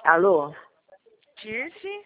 Alô? Dirce?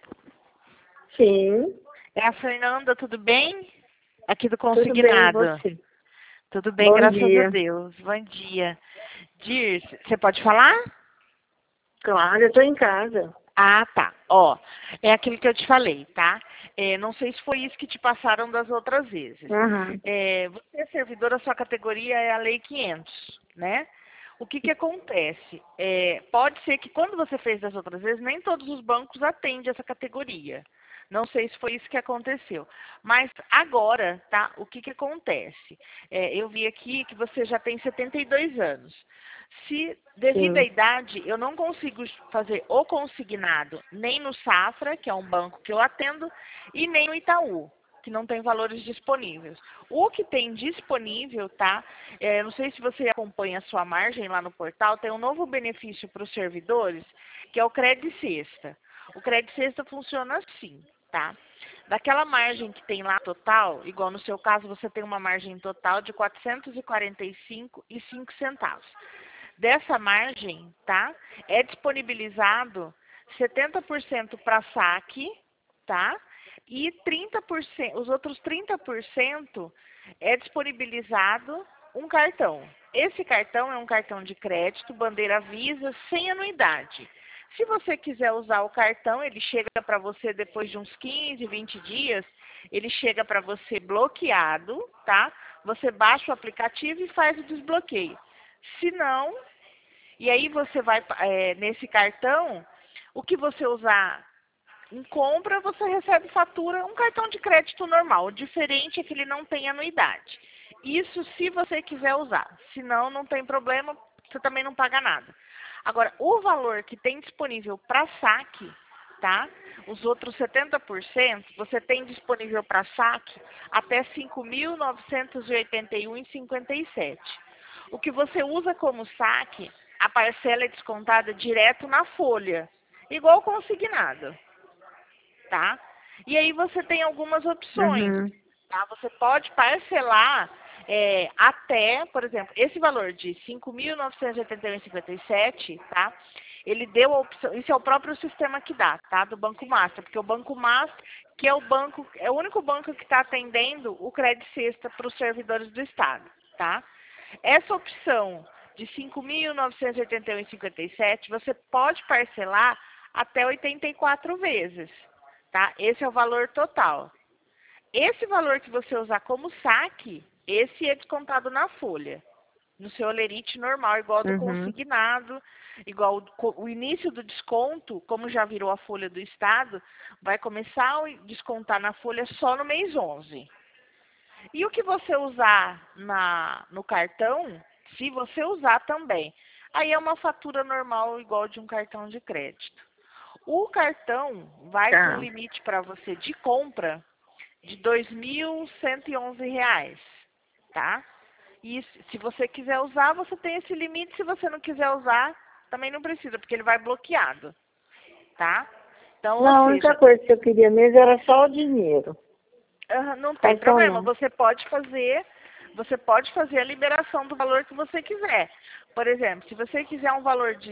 Sim, É a Fernanda, tudo bem? Aqui do tudo bem, e Consignado. você? Tudo bem, Bom graças a dia. Deus. Bom dia. Dirce, você pode falar? Claro, eu tô em casa. Ah, tá. Ó, é aquilo que eu te falei, tá? Não sei se foi isso que te passaram das outras vezes. Aham, Você é servidora, sua categoria é a Lei 500, né? O que que acontece? Pode ser que quando você fez das outras vezes, nem todos os bancos atendem essa categoria. Não sei se foi isso que aconteceu. Mas agora, tá? O que que acontece? Eu vi aqui que você já tem 72 anos. Se, devido à sim. idade, eu não consigo fazer o consignado nem no Safra, que é um banco que eu atendo, e nem no Itaú, que não tem valores disponíveis. O que tem disponível, tá? Não sei se você acompanha a sua margem lá no portal, tem um novo benefício para os servidores, que é o Cred Sexta. O Cred Sexta funciona assim, tá? Daquela margem que tem lá total, igual no seu caso, você tem uma margem total de R$ 445,05 centavos. Dessa margem, tá? É disponibilizado 70% para saque, tá? E 30%, os outros 30% é disponibilizado um cartão. Esse cartão é um cartão de crédito, bandeira Visa, sem anuidade. Se você quiser usar o cartão, ele chega para você depois de uns 15, 20 dias, ele chega para você bloqueado, tá? Você baixa o aplicativo e faz o desbloqueio. Se não, e aí você vai nesse cartão, o que você usar em compra, você recebe fatura, um cartão de crédito normal. O diferente é que ele não tem anuidade. Isso se você quiser usar. Se não, não tem problema, você também não paga nada. Agora, o valor que tem disponível para saque, tá? Os outros 70%, você tem disponível para saque até R$ 5.981,57. O que você usa como saque, a parcela é descontada direto na folha, igual consignado, tá? E aí você tem algumas opções, Uhum. tá? Você pode parcelar até, por exemplo, esse valor de R$ 5.981,57, tá? Ele deu a opção, isso é o próprio sistema que dá, tá? Do Banco Master, porque o Banco Master, que é o único banco que está atendendo o Cred Sexta para os servidores do Estado, tá? Essa opção de R$ 5.981,57, você pode parcelar até 84 vezes, tá? Esse é o valor total. Esse valor que você usar como saque, esse é descontado na folha, no seu olerite normal, igual do Uhum. consignado, igual o início do desconto, como já virou a folha do Estado, vai começar a descontar na folha só no mês 11. E o que você usar no cartão, se você usar também, aí é uma fatura normal igual de um cartão de crédito. O cartão vai com Tá. limite para você de compra de R$ 2.111, tá? E se você quiser usar, você tem esse limite. Se você não quiser usar, também não precisa, porque ele vai bloqueado, tá? Então, ou Não, a única seja, coisa que eu queria mesmo era só o dinheiro. não tem Cartão problema. não. Você pode fazer a liberação do valor que você quiser. Por exemplo, se você quiser um valor de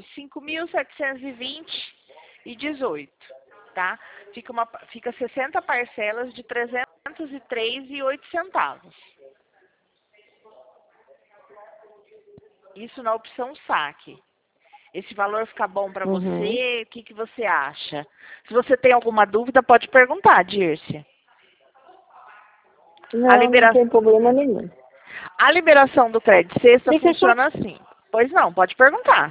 5.720,18, tá? Fica 60 parcelas de 303,08 centavos. Isso na opção saque. Esse valor fica bom para Uhum. você? O que que você acha? Se você tem alguma dúvida, pode perguntar, Dirce. A Não, não liberação tem problema nenhum. A liberação do crédito sexta Deixa eu só... funciona assim. Pois não, pode perguntar.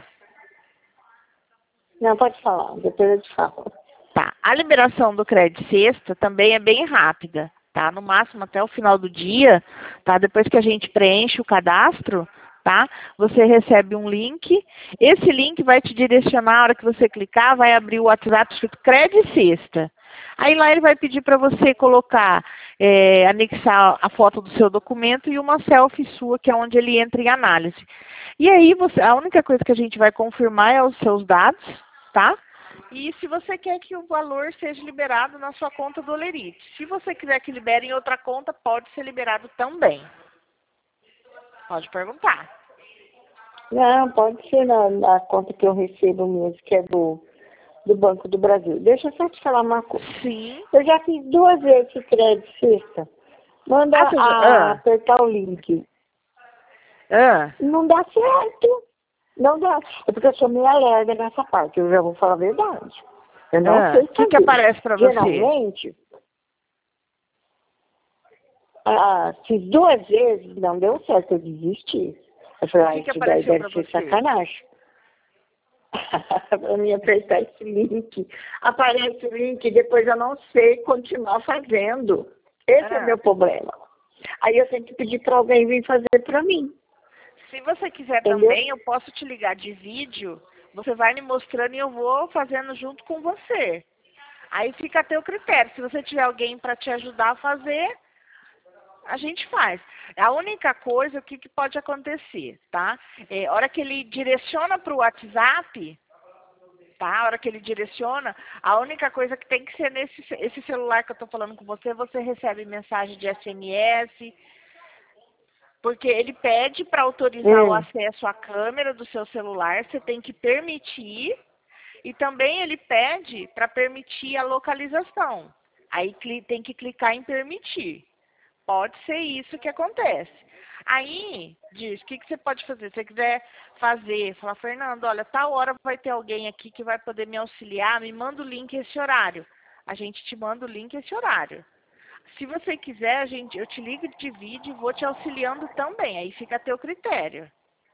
Não, pode falar, depois eu te falo. Tá. A liberação do crédito sexta também é bem rápida, tá? No máximo até o final do dia, tá? Depois que a gente preenche o cadastro, tá? Você recebe um link. Esse link vai te direcionar, a hora que você clicar, vai abrir o WhatsApp escrito crédito sexta. Aí lá ele vai pedir para você colocar, anexar a foto do seu documento e uma selfie sua, que é onde ele entra em análise. E aí a única coisa que a gente vai confirmar é os seus dados, tá? E se você quer que o valor seja liberado na sua conta do Olerite. Se você quiser que libere em outra conta, pode ser liberado também. Pode perguntar. Não, pode ser na conta que eu recebo mesmo, que é do Banco do Brasil. Deixa eu só te falar uma coisa. Sim. Eu já fiz 2 vezes esse crédito sexta. Manda apertar o link. Não dá certo. Não dá. É porque eu sou meio alerta nessa parte. Eu já vou falar a verdade. Eu não sei fazer. O que aparece para você? Geralmente, fiz 2 vezes, não deu certo. Eu desisti. Eu falei, que isso daí apareceu deve pra ser você? Sacanagem. Para mim apertar esse link. Aparece o link e depois eu não sei continuar fazendo. Esse é o meu problema. Aí eu tenho que pedir para alguém vir fazer para mim. Se você quiser Entendeu? também, eu posso te ligar de vídeo. Você vai me mostrando e eu vou fazendo junto com você. Aí fica a teu critério. Se você tiver alguém para te ajudar a fazer, a gente faz. A única coisa, o que pode acontecer, tá? A hora que ele direciona para o WhatsApp, tá? A hora que ele direciona, a única coisa que tem que ser esse celular que eu estou falando com você, você recebe mensagem de SMS, porque ele pede para autorizar o acesso à câmera do seu celular, você tem que permitir, e também ele pede para permitir a localização. Aí tem que clicar em permitir. Pode ser isso que acontece. Aí, diz, o que você pode fazer? Se você quiser fazer, falar, Fernando, olha, tal hora vai ter alguém aqui que vai poder me auxiliar, me manda o link esse horário. A gente te manda o link esse horário. Se você quiser, eu te ligo de vídeo e vou te auxiliando também. Aí fica a teu critério.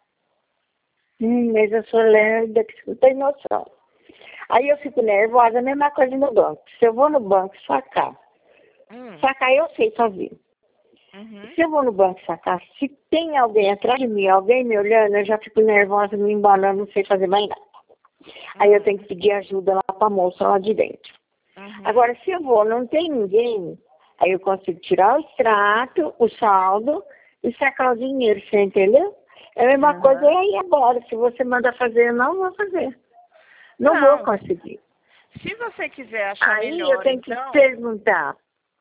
Mas eu sou lerda, que você não tem noção. Aí eu fico nervosa, a mesma coisa no banco. Se eu vou no banco sacar eu sei fazer. Se eu vou no banco sacar, se tem alguém atrás de mim, alguém me olhando, eu já fico nervosa, me embalando, não sei fazer mais nada. Aí eu tenho que pedir ajuda lá para a moça lá de dentro. Agora, se eu vou, não tem ninguém, aí eu consigo tirar o extrato, o saldo e sacar o dinheiro, você entendeu? É a mesma coisa aí agora. Se você manda fazer, eu não vou fazer. Não vou conseguir. Se você quiser achar aí melhor, eu tenho que perguntar.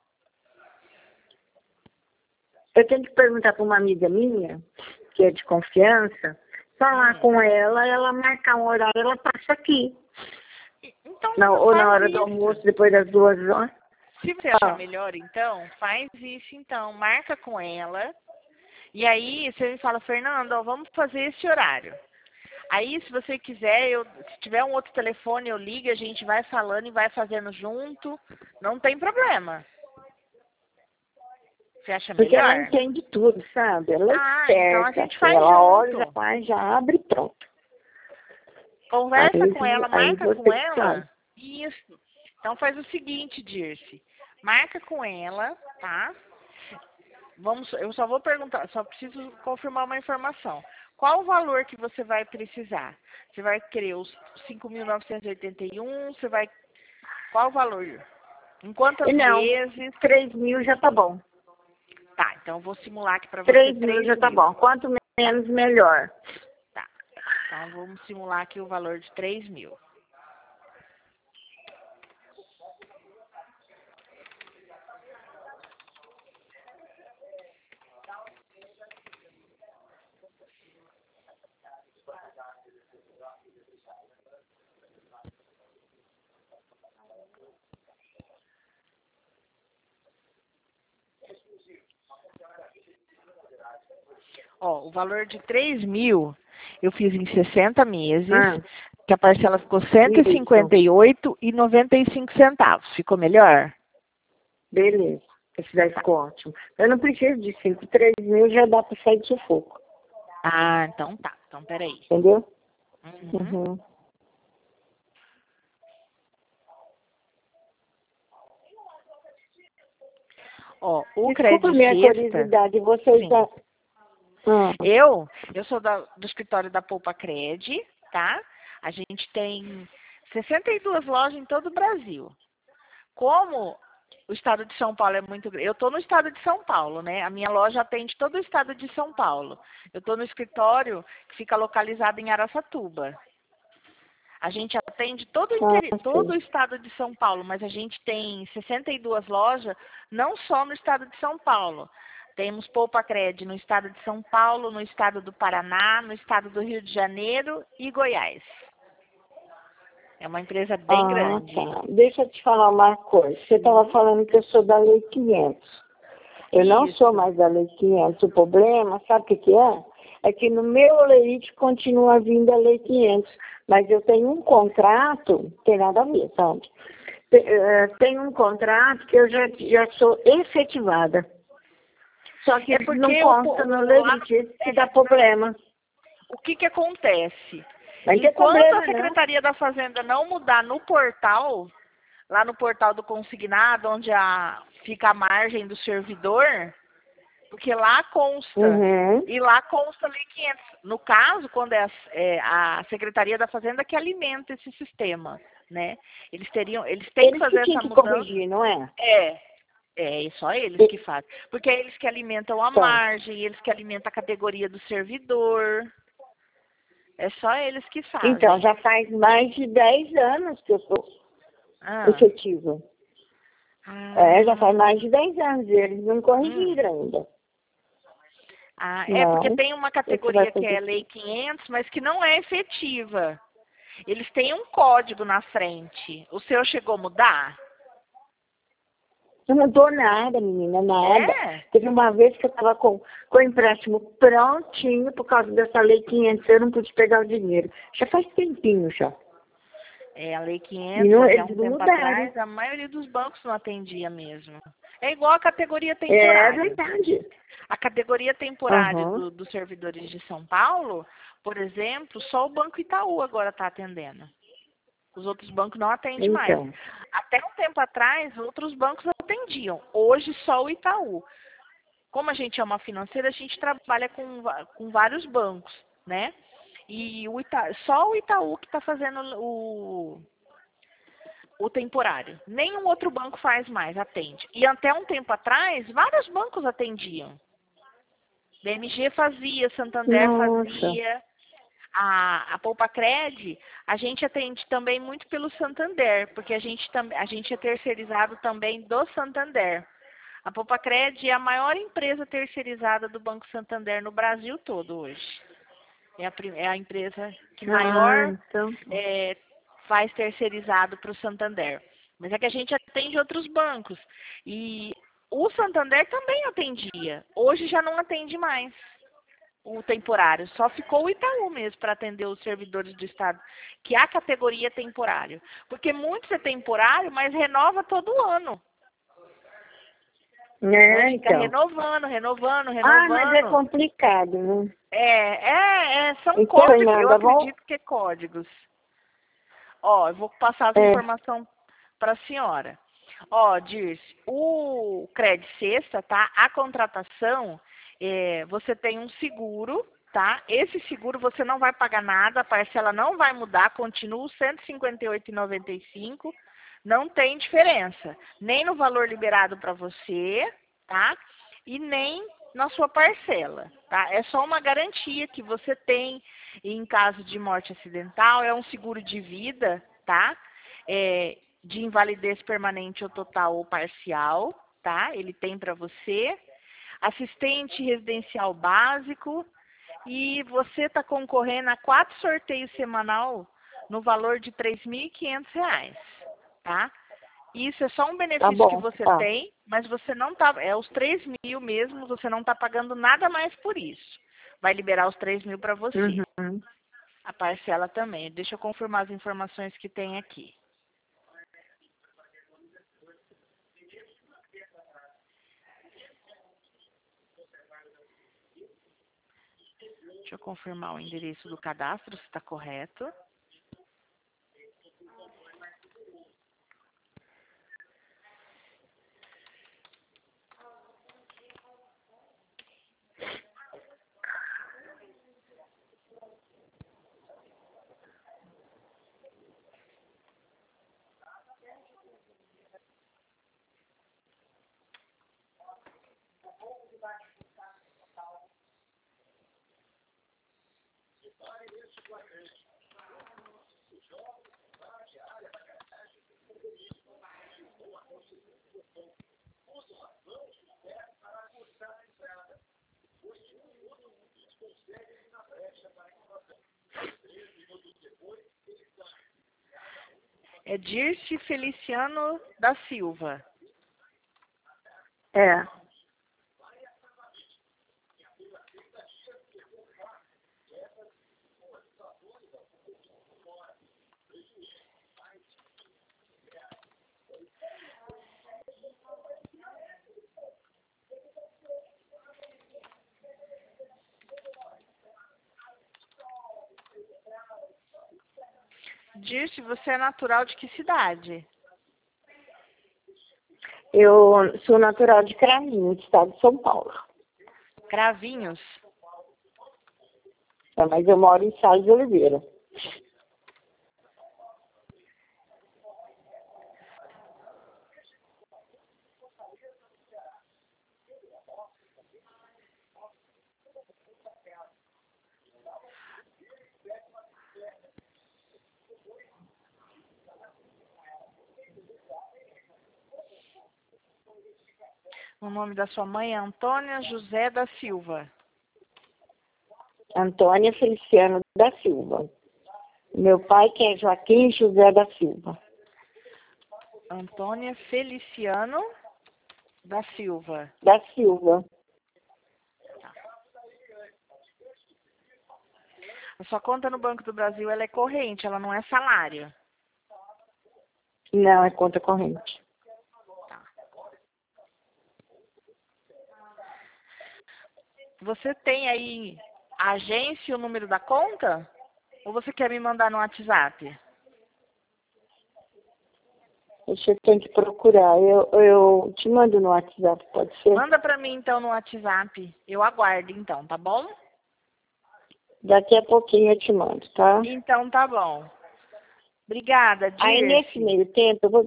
Eu tenho que perguntar para uma amiga minha, que é de confiança, falar com ela, ela marcar um horário, ela passa aqui. Então, Ou na hora do almoço, depois das 2 horas. Se você achar melhor, então, faz isso, então. Marca com ela. E aí, você me fala, Fernando, ó, vamos fazer esse horário. Aí, se você quiser, se tiver um outro telefone, eu ligo, a gente vai falando e vai fazendo junto. Não tem problema. Você acha melhor? Porque ela entende tudo, sabe? Ela é esperta. Então a gente faz ela junto. olha, já abre e pronto. Conversa com ela, marca com ela. Sabe. Isso. Então faz o seguinte, Dirce. Marca com ela, tá? Eu só vou perguntar, só preciso confirmar uma informação. Qual o valor que você vai precisar? Você vai querer os 5.981? Você vai... Qual o valor? Em quantos meses? 3.000 já tá bom. Tá, então eu vou simular aqui para você. 3.000 já tá bom. Quanto menos, melhor. Tá. Então vamos simular aqui o valor de 3.000. Ó, o valor de 3.000 eu fiz em 60 meses, que a parcela ficou R$ 158,95. Ficou melhor? Beleza. Esse daí ficou ótimo. Eu não preciso de 5, 3.000 já dá para sair de sufoco. Ah, então tá. Então peraí. Entendeu? Ó, o Desculpa crédito minha sexta... curiosidade, vocês já... Eu sou do escritório da Poupa Cred, tá? A gente tem 62 lojas em todo o Brasil. Como o estado de São Paulo é muito grande, eu estou no estado de São Paulo, né? A minha loja atende todo o estado de São Paulo. Eu estou no escritório que fica localizado em Araçatuba. A gente atende todo o estado de São Paulo, mas a gente tem 62 lojas, não só no estado de São Paulo. Temos Poupa Cred no estado de São Paulo, no estado do Paraná, no estado do Rio de Janeiro e Goiás. É uma empresa bem grande. Tá. Deixa eu te falar uma coisa. Você estava falando que eu sou da Lei 500. Eu não sou mais da Lei 500. O problema, sabe o que é? É que no meu leite continua vindo a Lei 500. Mas eu tenho um contrato, tem nada a ver, sabe? Tenho um contrato que eu já sou efetivada. Só que não consta no leite, que dá problema. O que acontece? Mas Enquanto a Secretaria da Fazenda não mudar no portal, lá no portal do consignado, onde fica a margem do servidor, porque lá consta, e lá consta Lei 500. No caso, quando é a Secretaria da Fazenda que alimenta esse sistema, né? Eles têm que fazer essa mudança. Corrigir, não é? É só eles que fazem. Porque é eles que alimentam a margem, eles que alimentam a categoria do servidor. É só eles que fazem. Então, já faz mais de 10 anos que eu sou efetiva. Já faz mais de 10 anos e eles não corrigiram ainda. Porque tem uma categoria que é Lei 500, mas que não é efetiva. Eles têm um código na frente. O seu chegou a mudar? Não mudou nada, menina, nada. Teve uma vez que eu estava com o empréstimo prontinho por causa dessa Lei 500, eu não pude pegar o dinheiro. Já faz tempinho já. A Lei 500, até um tempo atrás, a maioria dos bancos não atendia mesmo. É igual a categoria temporária. É verdade. A categoria temporária dos servidores de São Paulo, por exemplo, só o Banco Itaú agora está atendendo. Os outros bancos não atendem mais. Até um tempo atrás, outros bancos atendiam. Hoje, só o Itaú. Como a gente é uma financeira, a gente trabalha com vários bancos, né? E só o Itaú que está fazendo o temporário. Nenhum outro banco faz mais, atende. E até um tempo atrás, vários bancos atendiam. BMG fazia, Santander fazia. A Poupacred, a gente atende também muito pelo Santander, porque a gente é terceirizado também do Santander. A Poupacred é a maior empresa terceirizada do Banco Santander no Brasil todo hoje. É a empresa que maior faz terceirizado para o Santander. Mas é que a gente atende outros bancos. E o Santander também atendia. Hoje já não atende mais o temporário. Só ficou o Itaú mesmo para atender os servidores do Estado, que é a categoria temporário. Porque muitos é temporário, mas renova todo ano. Fica renovando. Mas é complicado, né? São então, códigos, Fernanda, eu acredito que é códigos. Eu vou passar as informações para a senhora. Dirce, o Cred Sexta, tá? A contratação, você tem um seguro, tá? Esse seguro você não vai pagar nada, a parcela não vai mudar, continua R$ 158,95, não tem diferença, nem no valor liberado para você, tá? E nem na sua parcela, tá? É só uma garantia que você tem em caso de morte acidental, é um seguro de vida, tá? De invalidez permanente ou total ou parcial, tá? Ele tem para você. Assistente residencial básico, e você está concorrendo a 4 sorteios semanal no valor de R$ 3.500, tá? Isso é só um benefício que você tem, mas você não tá, os 3.000 mesmo, você não está pagando nada mais por isso. Vai liberar os 3.000 para você. A parcela também. Deixa eu confirmar as informações que tem aqui. Deixa eu confirmar o endereço do cadastro, se está correto. É Dirce Feliciano da Silva. É. Dirce, você é natural de que cidade? Eu sou natural de Cravinhos, estado de São Paulo. Cravinhos? É, mas eu moro em Salles de Oliveira. O nome da sua mãe é Antônia José da Silva. Antônia Feliciano da Silva. Meu pai que é Joaquim José da Silva. Antônia Feliciano da Silva. Da Silva. A sua conta no Banco do Brasil ela é corrente, ela não é salário. Não, é conta corrente. Tá. Você tem aí a agência e o número da conta? Ou você quer me mandar no WhatsApp? Você tem que procurar. Eu te mando no WhatsApp, pode ser? Manda pra mim então no WhatsApp. Eu aguardo então, tá bom? Daqui a pouquinho eu te mando, tá? Então tá bom. Obrigada, Dirce. Aí nesse meio tempo, eu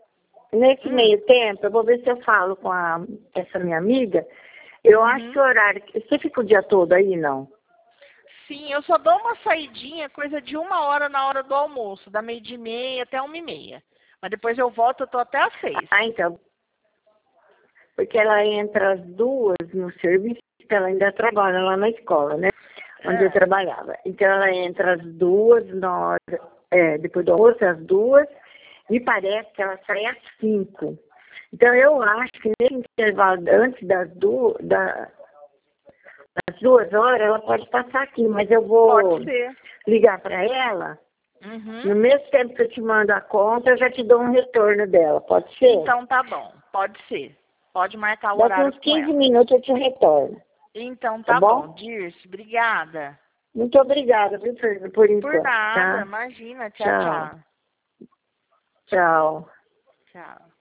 vou ver se eu falo com essa minha amiga. Eu acho que o horário. Você fica o dia todo aí, não? Sim, eu só dou uma saidinha, coisa de 1 hora na hora do almoço, da 12h30 até 1h30. Mas depois eu volto, eu tô até às 6. Ah, então. Porque ela entra às 2 no serviço, porque ela ainda trabalha lá na escola, né? Onde eu trabalhava. Então ela entra às 2, depois do almoço, às 2, me parece que ela sai às 5. Então eu acho que nesse intervalo, antes das 2 horas, ela pode passar aqui, mas eu vou ligar para ela. No mesmo tempo que eu te mando a conta, eu já te dou um retorno dela, pode ser? Então tá bom, pode ser. Pode marcar o Daqui horário uns com 15 ela. minutos eu te retorno. Então Tá tá bom? bom, Dirce, obrigada. Muito obrigada, viu, por enquanto. Por nada, Tá? imagina. Tchau, tchau. Tchau. Tchau.